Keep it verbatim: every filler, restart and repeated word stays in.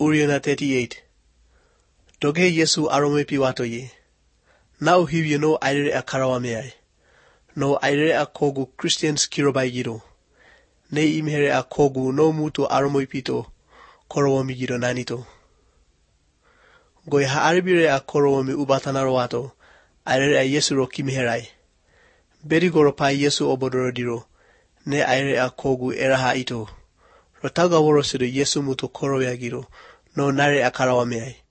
Uriana thirty-eight. Doge Yesu arome piwato ye. Now hiv you know aire a karawameai. No aire a kogu Christians kirobai giro. Ne imhere a kogu no muto aromoi pito. Korowami giro nanito. Goy haaribire a korowami ubatanarawato. Aire a Yesu ro kimiherai. Beri goropai Yesu obodoro diro. Ne aire a kogu eraha ito. Rotaga worosido Yesu muto korowea giro. No nare a karawameai.